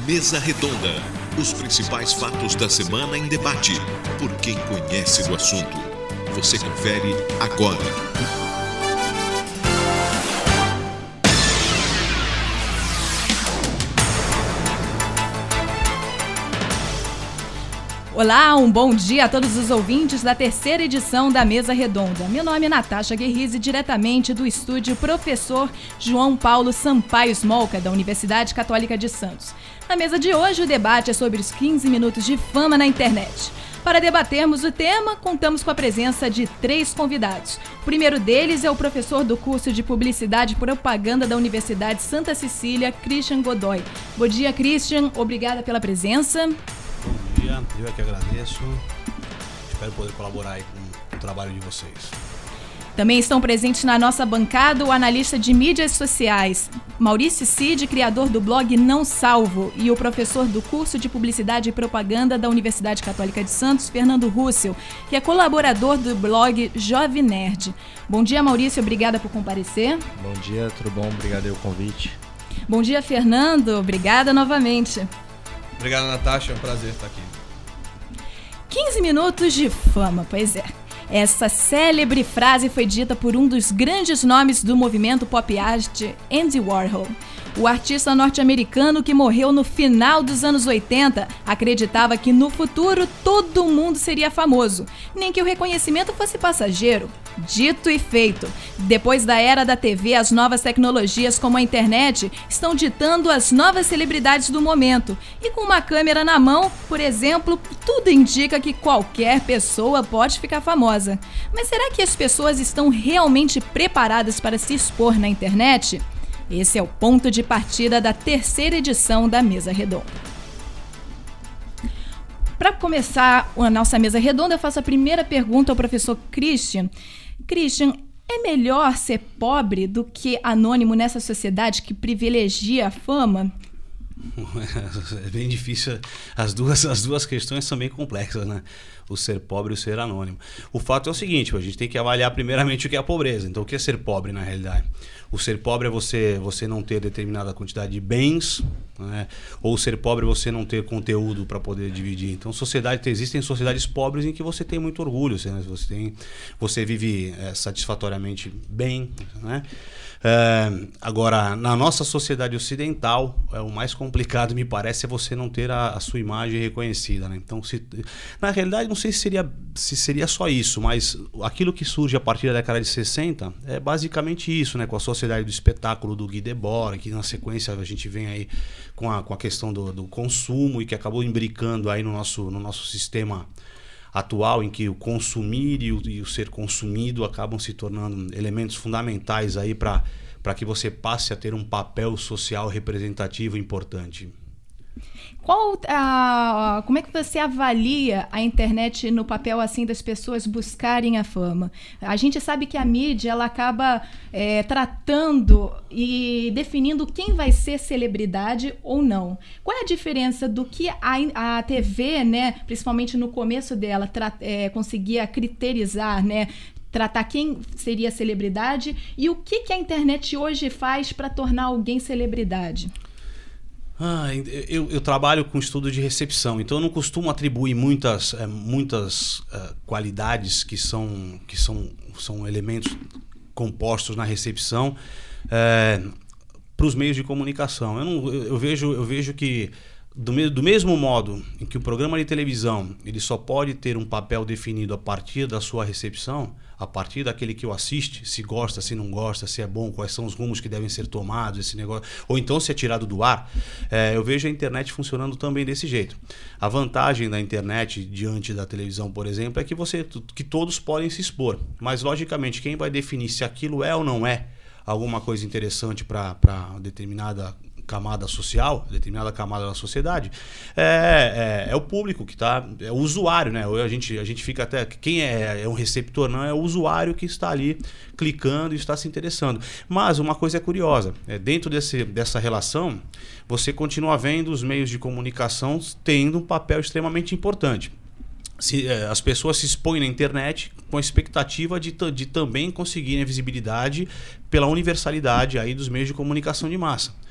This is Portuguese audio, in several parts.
Mesa Redonda. Os principais fatos da semana em debate, por quem conhece do assunto. Você confere agora. Olá, um bom dia a todos os ouvintes da terceira edição da Mesa Redonda. Meu nome é Natasha Guerrizi, diretamente do estúdio Professor João Paulo Sampaio Smolka, da Universidade Católica de Santos. Na mesa de hoje, o debate é sobre os 15 minutos de fama na internet. Para debatermos o tema, contamos com a presença de 3 convidados. O primeiro deles é o professor do curso de Publicidade e Propaganda da Universidade Santa Cecília, Christian Godoy. Bom dia, Christian. Obrigada pela presença. Bom dia, eu é que agradeço. Espero poder colaborar aí com o trabalho de vocês. Também estão presentes na nossa bancada o analista de mídias sociais, Maurício Cid, criador do blog Não Salvo, e o professor do curso de Publicidade e Propaganda da Universidade Católica de Santos, Fernando Russell, que é colaborador do blog Jovem Nerd. Bom dia, Maurício, obrigada por comparecer. Bom dia, tudo bom? Obrigado pelo convite. Bom dia, Fernando, obrigada novamente. Obrigado, Natasha, é um prazer estar aqui. 15 minutos de fama, pois é. Essa célebre frase foi dita por um dos grandes nomes do movimento pop art, Andy Warhol. O artista norte-americano que morreu no final dos anos 80 acreditava que no futuro todo mundo seria famoso, nem que o reconhecimento fosse passageiro. Dito e feito. Depois da era da TV, as novas tecnologias como a internet estão ditando as novas celebridades do momento. E com uma câmera na mão, por exemplo, tudo indica que qualquer pessoa pode ficar famosa. Mas será que as pessoas estão realmente preparadas para se expor na internet? Esse é o ponto de partida da terceira edição da Mesa Redonda. Para começar a nossa Mesa Redonda, eu faço a primeira pergunta ao professor Christian. Christian, é melhor ser pobre do que anônimo nessa sociedade que privilegia a fama? É bem difícil, as duas questões são bem complexas, né? O ser pobre e o ser anônimo. O fato é o seguinte, a gente tem que avaliar primeiramente o que é a pobreza. Então, o que é ser pobre na realidade? O ser pobre é você não ter determinada quantidade de bens, né? Ou ser pobre é você não ter conteúdo para poder dividir. Então, existem sociedades pobres em que você tem muito orgulho, você vive satisfatoriamente bem, né? Agora, na nossa sociedade ocidental, o mais complicado, me parece, é você não ter a sua imagem reconhecida, né? Então, na realidade, não sei se seria só isso, mas aquilo que surge a partir da década de 60 é basicamente isso, né? Com a sociedade do espetáculo do Guy Debord, que na sequência a gente vem aí com a questão do consumo e que acabou imbricando aí no nosso sistema atual, em que o consumir e o ser consumido acabam se tornando elementos fundamentais aí para que você passe a ter um papel social representativo importante. Como é que você avalia a internet no papel assim das pessoas buscarem a fama? A gente sabe que a mídia ela acaba tratando e definindo quem vai ser celebridade ou não. Qual é a diferença do que a TV, né, principalmente no começo dela, conseguia criterizar, né, tratar quem seria celebridade, e o que a internet hoje faz para tornar alguém celebridade? Eu trabalho com estudo de recepção, então eu não costumo atribuir muitas qualidades que são elementos compostos na recepção para os meios de comunicação. Eu vejo que do mesmo modo em que o programa de televisão ele só pode ter um papel definido a partir da sua recepção, a partir daquele que o assiste, se gosta, se não gosta, se é bom, quais são os rumos que devem ser tomados, esse negócio, ou então se é tirado do ar, eu vejo a internet funcionando também desse jeito. A vantagem da internet diante da televisão, por exemplo, é que todos podem se expor, mas logicamente quem vai definir se aquilo é ou não é alguma coisa interessante para determinada camada social, determinada camada da sociedade, é o público que está, é o usuário, né? A gente fica até, quem é um receptor, não é o usuário que está ali clicando e está se interessando. Mas uma coisa é curiosa, dentro dessa relação, você continua vendo os meios de comunicação tendo um papel extremamente importante. As pessoas se expõem na internet com a expectativa de também conseguirem a visibilidade pela universalidade aí dos meios de comunicação de massa.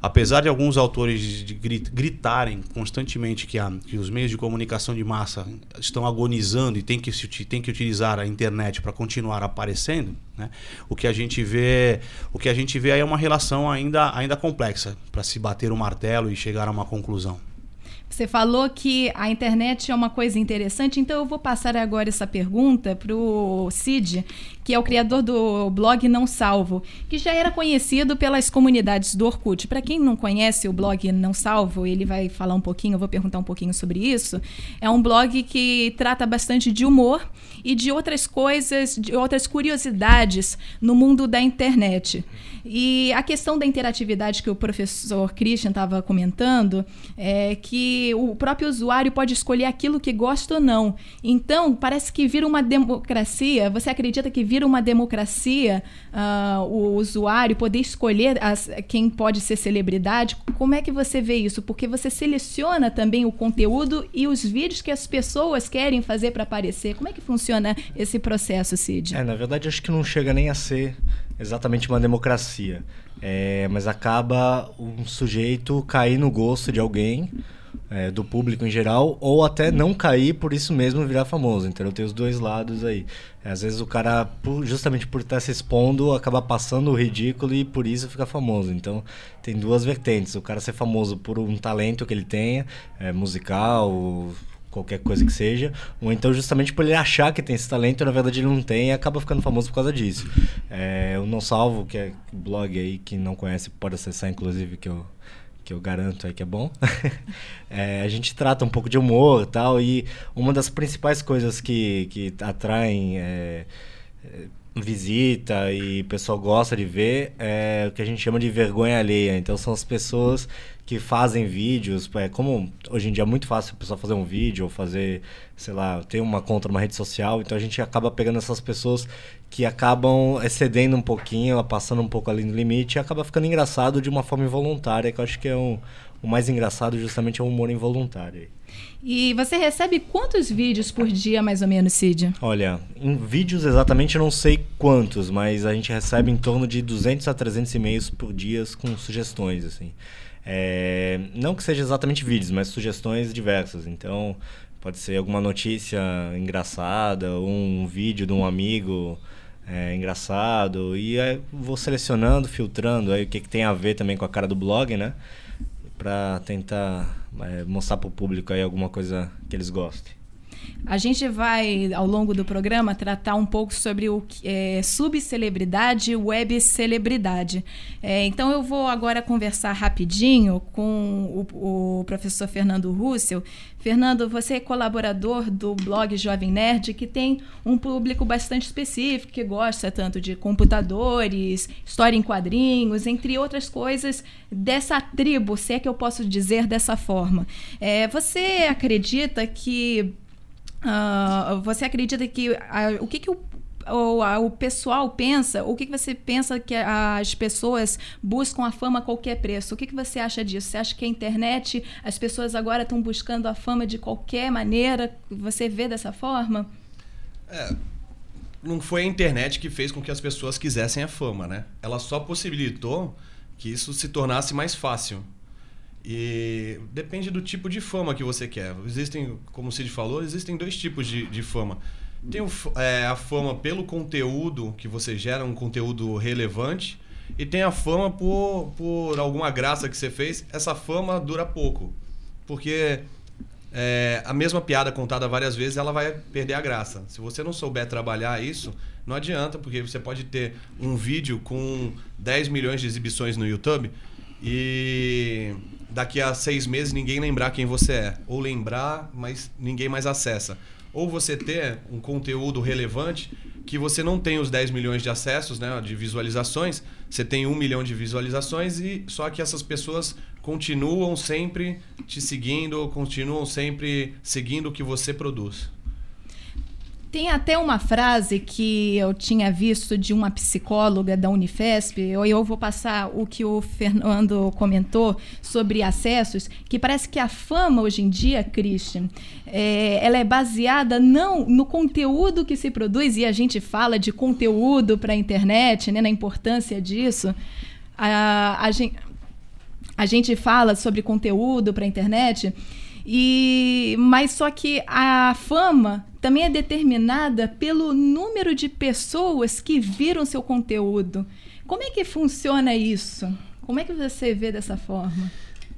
apesar de alguns autores gritarem constantemente que os meios de comunicação de massa estão agonizando e tem que utilizar a internet para continuar aparecendo, né? O que a gente vê aí é uma relação ainda complexa para se bater o martelo e chegar a uma conclusão. Você falou que a internet é uma coisa interessante, então eu vou passar agora essa pergunta para o Cid, que é o criador do blog Não Salvo, que já era conhecido pelas comunidades do Orkut. Para quem não conhece o blog Não Salvo, ele vai falar um pouquinho, eu vou perguntar um pouquinho sobre isso. É um blog que trata bastante de humor e de outras coisas, de outras curiosidades no mundo da internet. E a questão da interatividade que o professor Christian estava comentando é que o próprio usuário pode escolher aquilo que gosta ou não. Então, parece que vira uma democracia. Você acredita que vira uma democracia o usuário poder escolher quem pode ser celebridade? Como é que você vê isso? Porque você seleciona também o conteúdo e os vídeos que as pessoas querem fazer para aparecer. Como é que funciona esse processo, Cid? Na verdade, acho que não chega nem a ser exatamente uma democracia. Mas acaba um sujeito cair no gosto de alguém, do público em geral, ou até não cair, por isso mesmo virar famoso. Então tem os dois lados aí. Às vezes o cara, justamente por estar se expondo, acaba passando o ridículo e por isso fica famoso. Então tem duas vertentes. O cara ser famoso por um talento que ele tenha, musical, qualquer coisa que seja, ou então justamente por ele achar que tem esse talento e na verdade ele não tem e acaba ficando famoso por causa disso. O Não Salvo, que é um blog aí, que não conhece pode acessar, inclusive, que eu garanto aí que é bom. A gente trata um pouco de humor e tal, e uma das principais coisas que atraem visita e o pessoal gosta de ver é o que a gente chama de vergonha alheia. Então são as pessoas que fazem vídeos, como hoje em dia é muito fácil o pessoal fazer um vídeo ou fazer, sei lá, ter uma conta numa rede social, então a gente acaba pegando essas pessoas que acabam excedendo um pouquinho, passando um pouco ali no limite, e acaba ficando engraçado de uma forma involuntária, que eu acho que é o mais engraçado justamente é o humor involuntário. E você recebe quantos vídeos por dia, mais ou menos, Cid? Olha, em vídeos exatamente eu não sei quantos, mas a gente recebe em torno de 200 a 300 e-mails por dia com sugestões, assim. Não que seja exatamente vídeos, mas sugestões diversas. Então, pode ser alguma notícia engraçada, um vídeo de um amigo engraçado. E aí vou selecionando, filtrando aí o que tem a ver também com a cara do blog, né? Para tentar mostrar para o público aí alguma coisa que eles gostem. A gente vai, ao longo do programa, tratar um pouco sobre o subcelebridade e webcelebridade. Então, eu vou agora conversar rapidinho com o professor Fernando Russell. Fernando, você é colaborador do blog Jovem Nerd, que tem um público bastante específico, que gosta tanto de computadores, história em quadrinhos, entre outras coisas, dessa tribo, se é que eu posso dizer dessa forma. Você acredita que o que o pessoal pensa, o que você pensa que as pessoas buscam a fama a qualquer preço? O que você acha disso? Você acha que a internet, as pessoas agora estão buscando a fama de qualquer maneira? Você vê dessa forma? Não foi a internet que fez com que as pessoas quisessem a fama, né? Ela só possibilitou que isso se tornasse mais fácil. E depende do tipo de fama que você quer. Existem, como o Cid falou, existem dois tipos de fama. Tem a fama pelo conteúdo que você gera, um conteúdo relevante, e tem a fama por alguma graça que você fez. Essa fama dura pouco, porque a mesma piada contada várias vezes, ela vai perder a graça. Se você não souber trabalhar isso, não adianta, porque você pode ter um vídeo com 10 milhões de exibições no YouTube e daqui a 6 meses ninguém lembrar quem você é. Ou lembrar, mas ninguém mais acessa. Ou você ter um conteúdo relevante que você não tem os 10 milhões de acessos, né, de visualizações, você tem 1 milhão de visualizações, e só que essas pessoas continuam sempre te seguindo, continuam sempre seguindo o que você produz. Tem até uma frase que eu tinha visto de uma psicóloga da Unifesp, eu vou passar o que o Fernando comentou sobre acessos, que parece que a fama hoje em dia, Christian, ela é baseada não no conteúdo que se produz, e a gente fala de conteúdo para a internet, né, na importância disso. a gente fala sobre conteúdo para a internet, mas só que a fama também é determinada pelo número de pessoas que viram seu conteúdo. Como é que funciona isso? Como é que você vê dessa forma?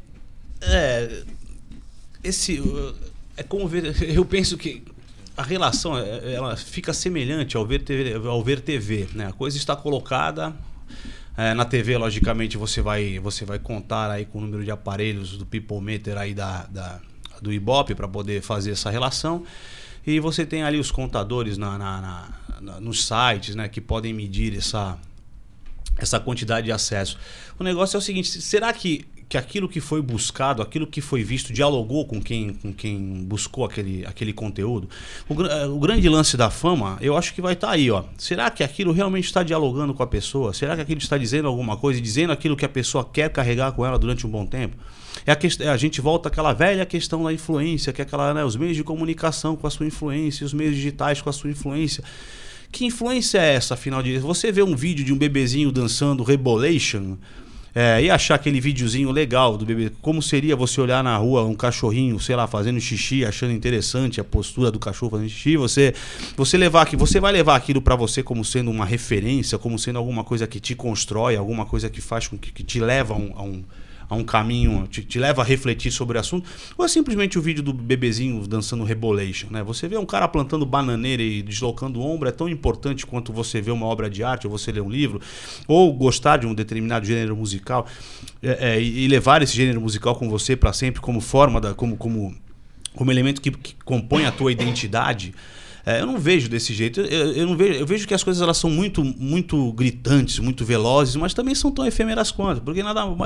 Eu penso que a relação ela fica semelhante ao ver TV, né? A coisa está colocada na TV, logicamente você vai contar aí com o número de aparelhos do People Meter aí do Ibope para poder fazer essa relação, e você tem ali os contadores nos sites, né, que podem medir essa quantidade de acesso. O negócio é o seguinte: será que aquilo que foi buscado, aquilo que foi visto, dialogou com quem buscou aquele conteúdo? O grande lance da fama, eu acho que vai estar aí, ó. Será que aquilo realmente está dialogando com a pessoa? Será que aquilo está dizendo alguma coisa, dizendo aquilo que a pessoa quer carregar com ela durante um bom tempo? A gente volta àquela velha questão da influência, que é aquela, né, os meios de comunicação com a sua influência, os meios digitais com a sua influência. Que influência é essa, afinal de contas? Você vê um vídeo de um bebezinho dançando Rebolation e achar aquele videozinho legal do bebê, como seria você olhar na rua um cachorrinho, sei lá, fazendo xixi, achando interessante a postura do cachorro fazendo xixi, você vai levar aquilo para você como sendo uma referência, como sendo alguma coisa que te constrói, alguma coisa que faz com que te leva a um caminho, te leva a refletir sobre o assunto, ou é simplesmente o vídeo do bebezinho dançando Rebolation, né? Você vê um cara plantando bananeira e deslocando o ombro é tão importante quanto você ver uma obra de arte, ou você ler um livro, ou gostar de um determinado gênero musical e levar esse gênero musical com você para sempre como forma, como elemento que compõe a tua identidade. Eu não vejo desse jeito. Eu vejo que as coisas elas são muito, muito gritantes, muito velozes, mas também são tão efêmeras quanto, porque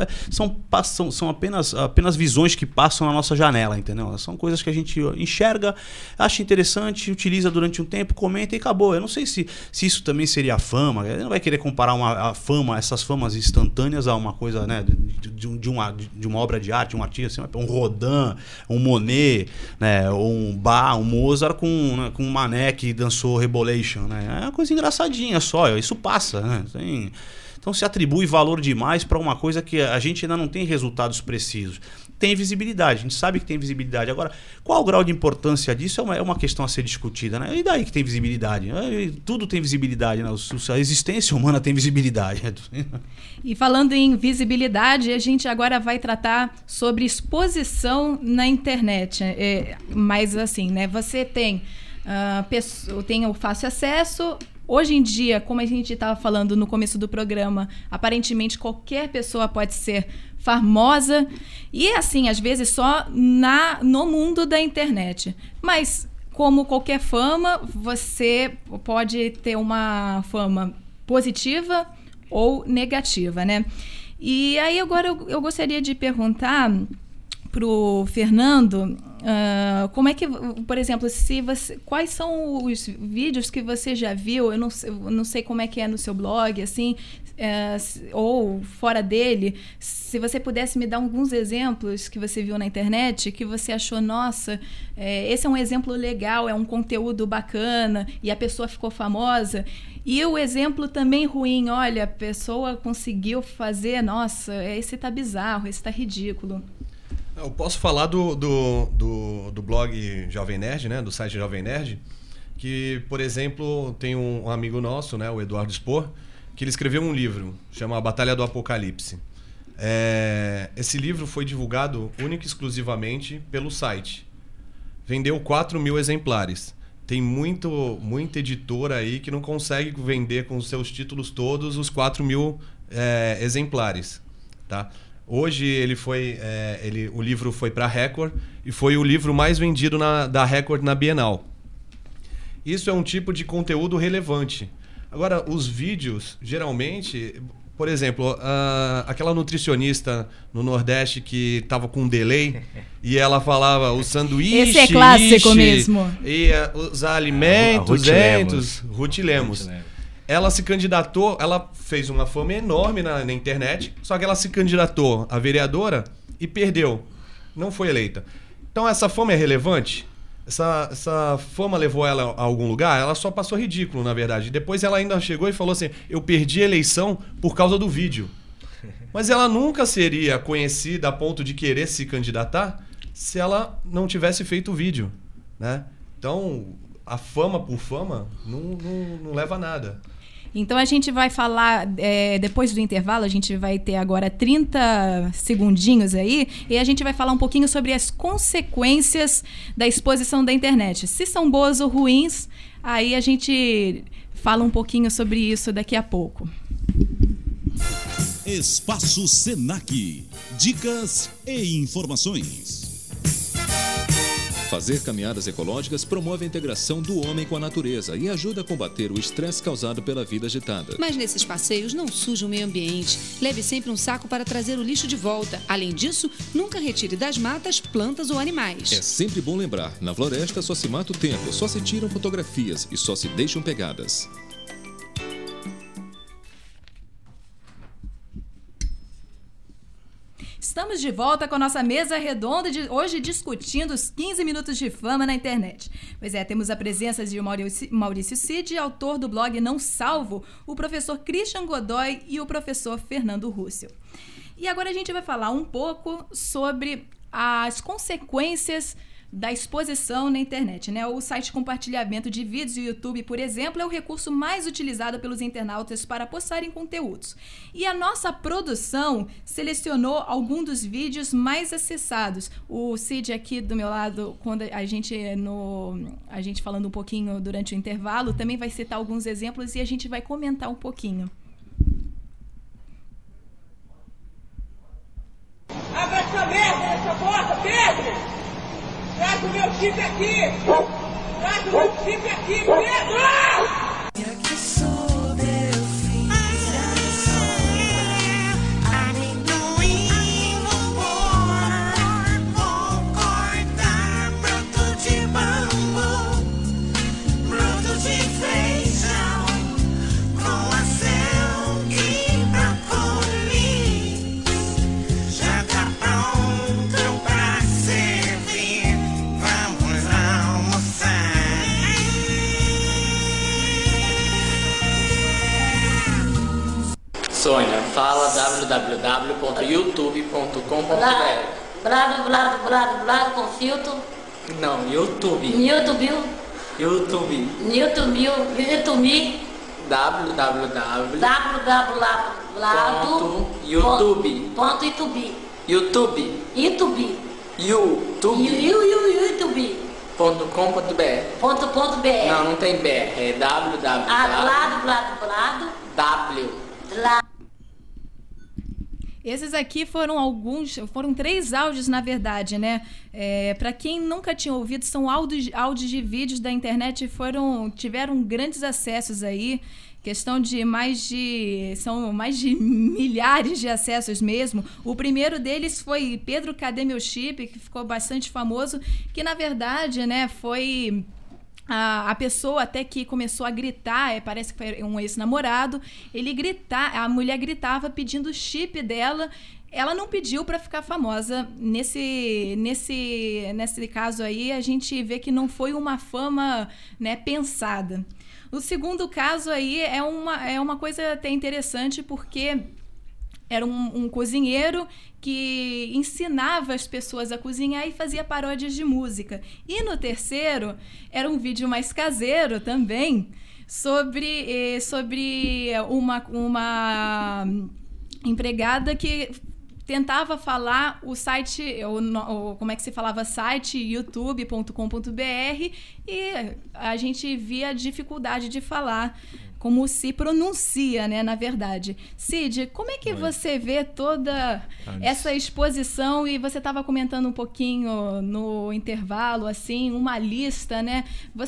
são apenas visões que passam na nossa janela, entendeu? São coisas que a gente enxerga, acha interessante, utiliza durante um tempo, comenta e acabou. Eu não sei se isso também seria fama. Ele não vai querer comparar essas famas instantâneas a uma coisa, né, de uma obra de arte, um artista, assim, um Rodin, um Monet, né, ou um Bach, um Mozart com uma que dançou Rebolation, né? É uma coisa engraçadinha só, isso passa, né? Então se atribui valor demais para uma coisa que a gente ainda não tem resultados precisos. Tem visibilidade, a gente sabe que tem visibilidade. Agora, qual o grau de importância disso é uma questão a ser discutida, né? E daí que tem visibilidade? Tudo tem visibilidade, né? A existência humana tem visibilidade. E falando em visibilidade, a gente agora vai tratar sobre exposição na internet. Mas assim, né? Você tem o fácil acesso. Hoje em dia, como a gente estava falando no começo do programa, aparentemente qualquer pessoa pode ser famosa. E assim, às vezes só no mundo da internet. Mas, como qualquer fama, você pode ter uma fama positiva ou negativa, né? E aí agora eu gostaria de perguntar pro Fernando, como é que, por exemplo, quais são os vídeos que você já viu? Eu não sei como é que é no seu blog, assim, ou fora dele. Se você pudesse me dar alguns exemplos que você viu na internet, que você achou, nossa, esse é um exemplo legal, é um conteúdo bacana e a pessoa ficou famosa. E o exemplo também ruim, olha, a pessoa conseguiu fazer, nossa, esse tá bizarro, esse tá ridículo. Eu posso falar do blog Jovem Nerd, né? Do site Jovem Nerd, que, por exemplo, tem um amigo nosso, né? O Eduardo Spor, que ele escreveu um livro, chama A Batalha do Apocalipse. Esse livro foi divulgado única e exclusivamente pelo site. Vendeu 4.000 exemplares. Tem muita editora aí que não consegue vender com os seus títulos todos os 4.000 exemplares, tá? Hoje o livro foi para a Record e foi o livro mais vendido da Record na Bienal. Isso é um tipo de conteúdo relevante. Agora, os vídeos, geralmente, por exemplo, aquela nutricionista no Nordeste que estava com um delay e ela falava o sanduíche... Esse é clássico mesmo. E os alimentos... Ruth Lemos. Ela se candidatou, ela fez uma fama enorme na internet, só que ela se candidatou a vereadora e perdeu. Não foi eleita. Então essa fama é relevante? Essa fama levou ela a algum lugar? Ela só passou ridículo, na verdade. Depois ela ainda chegou e falou assim, eu perdi a eleição por causa do vídeo. Mas ela nunca seria conhecida a ponto de querer se candidatar se ela não tivesse feito o vídeo, né? Então, a fama por fama não leva a nada. Então a gente vai falar, depois do intervalo, a gente vai ter agora 30 segundinhos aí, e a gente vai falar um pouquinho sobre as consequências da exposição da internet. Se são boas ou ruins, aí a gente fala um pouquinho sobre isso daqui a pouco. Espaço Senac. Dicas e informações. Fazer caminhadas ecológicas promove a integração do homem com a natureza e ajuda a combater o estresse causado pela vida agitada. Mas nesses passeios não suje o meio ambiente. Leve sempre um saco para trazer o lixo de volta. Além disso, nunca retire das matas plantas ou animais. É sempre bom lembrar, na floresta só se mata o tempo, só se tiram fotografias e só se deixam pegadas. Estamos de volta com a nossa mesa redonda de hoje discutindo os 15 minutos de fama na internet. Pois é, temos a presença de Maurício Cid, autor do blog Não Salvo, o professor Christian Godoy e o professor Fernando Russell. E agora a gente vai falar um pouco sobre as consequências da exposição na internet, né? O site de compartilhamento de vídeos do YouTube, por exemplo, é o recurso mais utilizado pelos internautas para postarem conteúdos. E a nossa produção selecionou alguns dos vídeos mais acessados. O Cid aqui do meu lado, quando a gente falando um pouquinho durante o intervalo, também vai citar alguns exemplos e a gente vai comentar um pouquinho. Abre essa merda nessa porta, Pedro! Traz o meu chip aqui! Traz o meu chip aqui, Pedro! Que sou meu filho. Amendoim, vou cortar broto de bambu, broto de feijão, croação e brócolis. Já tá pronto pra servir. Vamos almoçar. Sônia, fala www.youtube.com.br. Blado com filtro. Não, YouTube. YouTube. YouTube. YouTube. www. YouTube. YouTube. YouTube. YouTube.com.br. Não tem BR, é www. W. Esses aqui foram 3 áudios, na verdade, né? Para quem nunca tinha ouvido, são áudios de vídeos da internet, tiveram grandes acessos aí, questão de são mais de milhares de acessos mesmo. O primeiro deles foi Pedro, cadê meu chip? Que ficou bastante famoso, que na verdade, né, foi a pessoa até que começou a gritar, parece que foi um ex-namorado, a mulher gritava pedindo o chip dela. Ela não pediu para ficar famosa. Nesse caso aí, a gente vê que não foi uma fama, né, pensada. O segundo caso aí é uma coisa até interessante, porque era um cozinheiro que ensinava as pessoas a cozinhar e fazia paródias de música. E no terceiro, era um vídeo mais caseiro também, sobre uma empregada que tentava falar o site, como é que se falava site, youtube.com.br, e a gente via a dificuldade de falar como se pronuncia, né, na verdade. Cid, como é que você vê toda essa exposição? E você estava comentando um pouquinho no intervalo, assim, uma lista, né?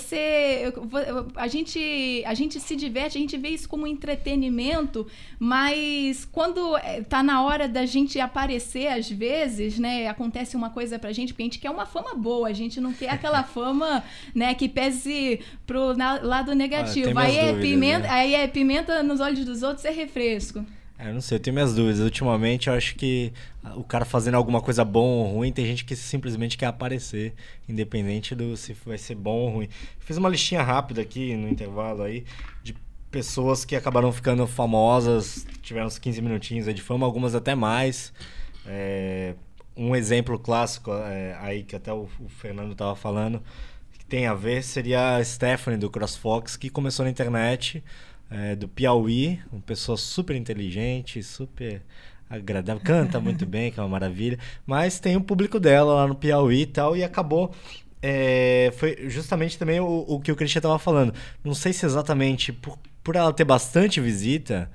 A gente se diverte, a gente vê isso como entretenimento, mas quando tá na hora da gente aparecer, às vezes, né, acontece uma coisa pra gente, porque a gente quer uma fama boa, a gente não quer aquela fama, né, que pese pro lado negativo. Aí é pimenta nos olhos dos outros, é refresco. Eu não sei, eu tenho minhas dúvidas. Ultimamente eu acho que o cara fazendo alguma coisa bom ou ruim, tem gente que simplesmente quer aparecer, independente do se vai ser bom ou ruim. Fiz uma listinha rápida aqui no intervalo aí de pessoas que acabaram ficando famosas, tiveram uns 15 minutinhos aí de fama, algumas até mais. Um exemplo clássico aí que até o Fernando estava falando, que tem a ver, seria a Stephanie do CrossFox, que começou na internet, do Piauí, uma pessoa super inteligente, super agradável, canta muito bem, que é uma maravilha, mas tem o público dela lá no Piauí e tal, e acabou... foi justamente também o que o Christian estava falando. Não sei se exatamente por ela ter bastante visita,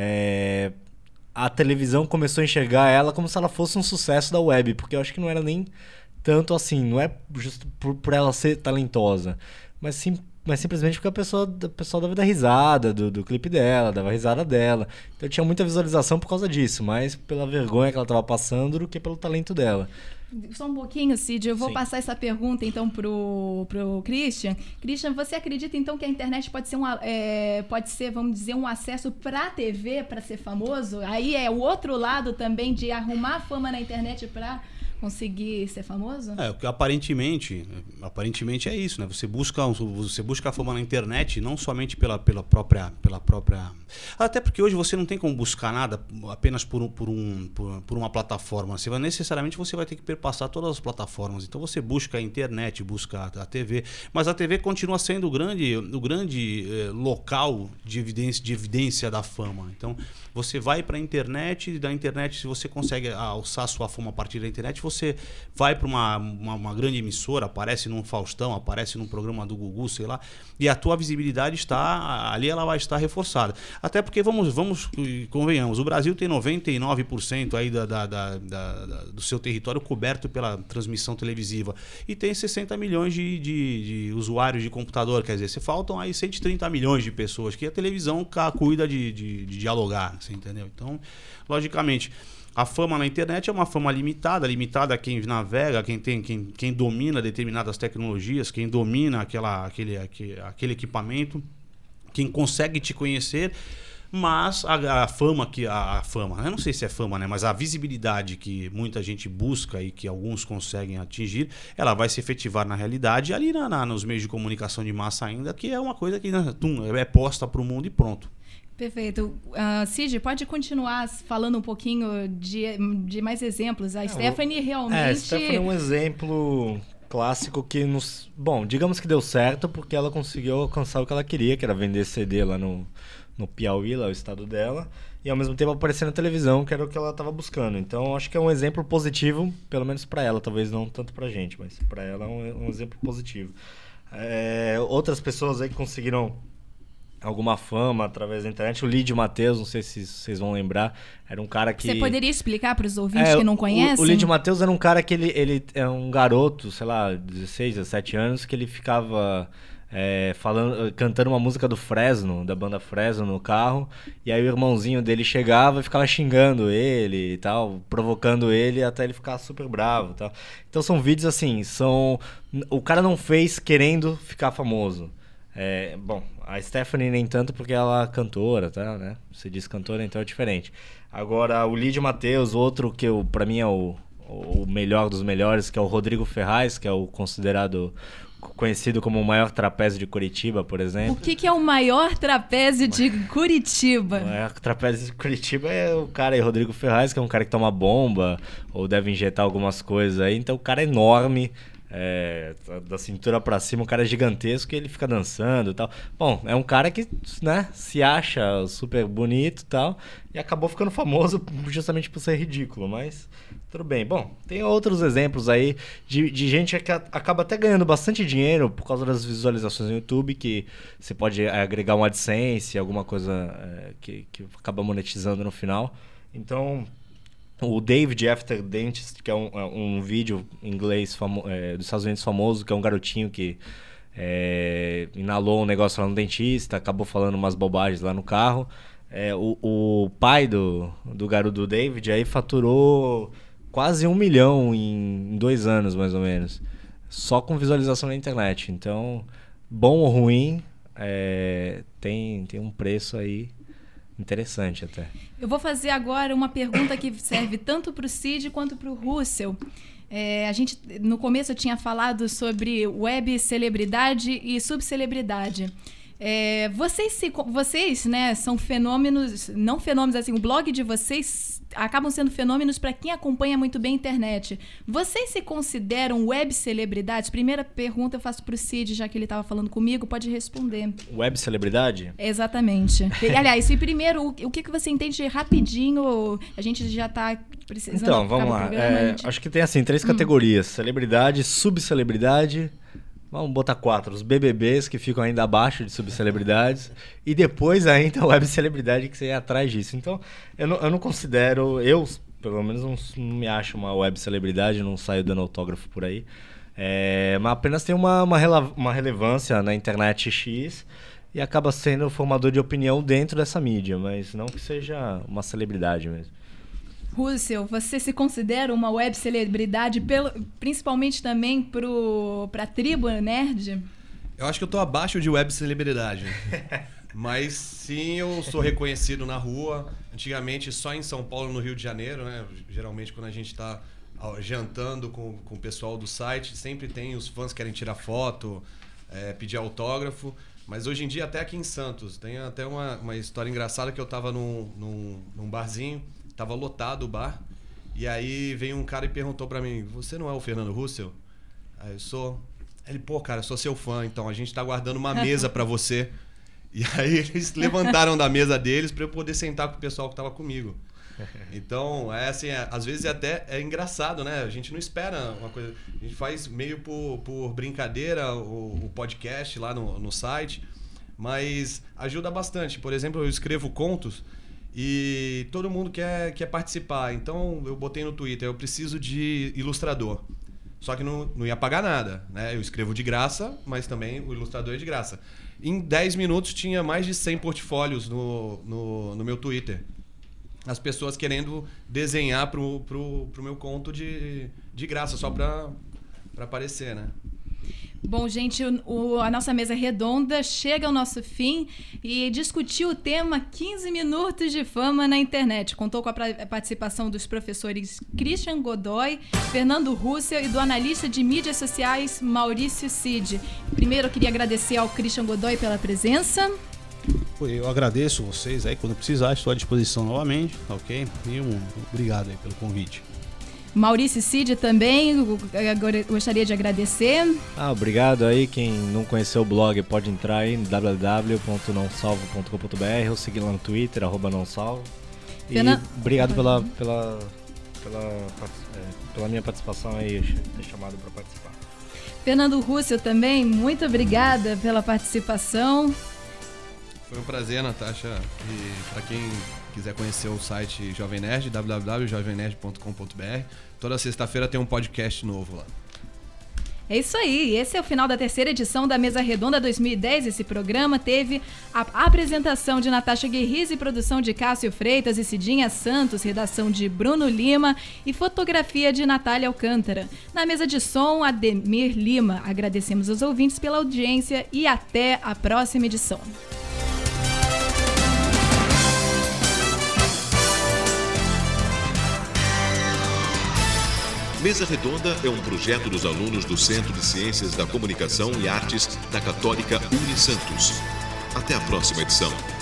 a televisão começou a enxergar ela como se ela fosse um sucesso da web, porque eu acho que não era nem tanto assim, não é justo por ela ser talentosa, mas simplesmente porque o pessoal dava dar risada do clipe dela, dava risada dela. Então tinha muita visualização por causa disso, mais pela vergonha que ela estava passando do que pelo talento dela. Só um pouquinho, Cid, eu vou Sim. passar essa pergunta então pro Christian. Christian, você acredita então que a internet pode ser, vamos dizer, um acesso para a TV para ser famoso? Aí é o outro lado também de arrumar fama na internet para conseguir ser famoso? Porque aparentemente é isso, né? Você busca a fama na internet, não somente pela própria... Até porque hoje você não tem como buscar nada apenas por uma plataforma. Necessariamente você vai ter que perpassar todas as plataformas. Então você busca a internet, busca a TV, mas a TV continua sendo o grande local de evidência da fama. Então você vai para a internet, e da internet, se você consegue alçar sua fama a partir da internet, você vai para uma grande emissora, aparece num Faustão, aparece num programa do Gugu, sei lá, e a tua visibilidade está ali, ela vai estar reforçada. Até porque, convenhamos, o Brasil tem 99% aí do seu território coberto pela transmissão televisiva e tem 60 milhões de usuários de computador, quer dizer, faltam aí 130 milhões de pessoas que a televisão cuida de dialogar, você entendeu? Então, logicamente, a fama na internet é uma fama limitada a quem navega, quem domina determinadas tecnologias, quem domina aquele equipamento, quem consegue te conhecer, mas a fama, eu não sei se é fama, né? Mas a visibilidade que muita gente busca e que alguns conseguem atingir, ela vai se efetivar na realidade ali nos meios de comunicação de massa ainda, que é uma coisa que é posta para o mundo e pronto. Perfeito. Cid, pode continuar falando um pouquinho de mais exemplos. A Stephanie realmente... A Stephanie é um exemplo clássico que Bom, digamos que deu certo porque ela conseguiu alcançar o que ela queria, que era vender CD lá no Piauí, lá o estado dela, e ao mesmo tempo aparecer na televisão, que era o que ela estava buscando. Então, acho que é um exemplo positivo, pelo menos para ela, talvez não tanto pra gente, mas para ela é um exemplo positivo. Outras pessoas aí que conseguiram alguma fama através da internet, o Lídio Matheus, não sei se vocês vão lembrar, era um cara que... Você poderia explicar para os ouvintes que não conhecem? O Lídio Matheus era um cara que ele é um garoto, sei lá, 16, 17 anos, que ele ficava cantando uma música do Fresno, da banda Fresno, no carro, e aí o irmãozinho dele chegava e ficava xingando ele e tal, provocando ele até ele ficar super bravo e tal. Então são vídeos assim, o cara não fez querendo ficar famoso. Bom, a Stephanie nem tanto porque ela é cantora, tá, né? Você diz cantora, então é diferente. Agora, o Lídio Matheus, outro que pra mim é o melhor dos melhores, que é o Rodrigo Ferraz, que é o conhecido como o maior trapézio de Curitiba, por exemplo. O que é o maior trapézio de Curitiba? O maior trapézio de Curitiba é o cara aí, Rodrigo Ferraz, que é um cara que toma bomba ou deve injetar algumas coisas aí. Então o cara é enorme, da cintura pra cima, um cara gigantesco, e ele fica dançando e tal. Bom, é um cara que, né, se acha super bonito e tal, e acabou ficando famoso justamente por ser ridículo, mas tudo bem. Bom, tem outros exemplos aí de gente que acaba até ganhando bastante dinheiro por causa das visualizações no YouTube, que você pode agregar um AdSense, alguma coisa que acaba monetizando no final. Então, o David After Dentist, que é um vídeo em inglês dos Estados Unidos famoso, que é um garotinho que inalou um negócio lá no dentista, acabou falando umas bobagens lá no carro. O pai do garoto do David aí faturou quase 1 milhão em 2 anos, mais ou menos, só com visualização na internet. Então, bom ou ruim, tem um preço aí interessante até. Eu vou fazer agora uma pergunta que serve tanto para o Cid quanto para o Russell. A gente, no começo, tinha falado sobre web celebridade e subcelebridade. Vocês, né, são fenômenos, não fenômenos assim, o blog de vocês acabam sendo fenômenos para quem acompanha muito bem a internet. Vocês se consideram web celebridades? Primeira pergunta eu faço pro Cid, já que ele estava falando comigo, pode responder. Web celebridade? Exatamente. Aliás, e primeiro, o que você entende rapidinho? A gente já está precisando. Então, vamos lá. Acho que tem assim 3 categorias: celebridade, subcelebridade. Vamos botar 4, os BBBs que ficam ainda abaixo de subcelebridades e depois ainda a web celebridade que você é atrás disso. Então, eu não considero, eu pelo menos não me acho uma web celebridade, não saio dando autógrafo por aí, mas apenas tem uma relevância na internet X e acaba sendo formador de opinião dentro dessa mídia, mas não que seja uma celebridade mesmo. Russell, você se considera uma web celebridade, principalmente também para a tribo nerd? Eu acho que eu tô abaixo de web celebridade. Mas sim, eu sou reconhecido na rua. Antigamente só em São Paulo, no Rio de Janeiro, né? Geralmente quando a gente está jantando com o pessoal do site, sempre tem os fãs que querem tirar foto, pedir autógrafo. Mas hoje em dia, até aqui em Santos, tem até uma história engraçada que eu estava num barzinho. Tava lotado o bar, e aí veio um cara e perguntou pra mim: você não é o Fernando Russell? Aí eu sou. Ele, pô, cara, eu sou seu fã, então a gente tá guardando uma mesa pra você. E aí eles levantaram da mesa deles pra eu poder sentar com o pessoal que tava comigo. Então, assim, às vezes até é engraçado, né? A gente não espera uma coisa. A gente faz meio por brincadeira o podcast lá no site, mas ajuda bastante. Por exemplo, eu escrevo contos. E todo mundo quer participar. Então eu botei no Twitter: eu preciso de ilustrador. Só que não ia pagar nada, né? Eu escrevo de graça, mas também o ilustrador é de graça. Em 10 minutos tinha mais de 100 portfólios no meu Twitter. As pessoas querendo desenhar pro meu conto de graça, só pra aparecer, né? Bom, gente, a nossa mesa redonda chega ao nosso fim e discutiu o tema 15 minutos de fama na internet. Contou com a participação dos professores Christian Godoy, Fernando Russell e do analista de mídias sociais Maurício Cid. Primeiro, eu queria agradecer ao Christian Godoy pela presença. Eu agradeço vocês aí, quando precisar, estou à disposição novamente, ok? E obrigado aí pelo convite. Maurício Cid também, eu gostaria de agradecer. Obrigado aí, quem não conheceu o blog pode entrar aí no www.nãosalvo.com.br ou seguir lá no Twitter, @nãosalvo. E obrigado pela minha participação aí, ter chamado para participar. Fernando Russell também, muito obrigada pela participação. Foi um prazer, Natasha, e para quem quiser conhecer o site Jovem Nerd, www.jovemnerd.com.br. Toda sexta-feira tem um podcast novo lá. É isso aí, esse é o final da 3ª edição da Mesa Redonda 2010. Esse programa teve a apresentação de Natasha Guerriz e produção de Cássio Freitas e Cidinha Santos, redação de Bruno Lima e fotografia de Natália Alcântara. Na mesa de som, Ademir Lima. Agradecemos aos ouvintes pela audiência e até a próxima edição. Mesa Redonda é um projeto dos alunos do Centro de Ciências da Comunicação e Artes da Católica Unisantos. Até a próxima edição.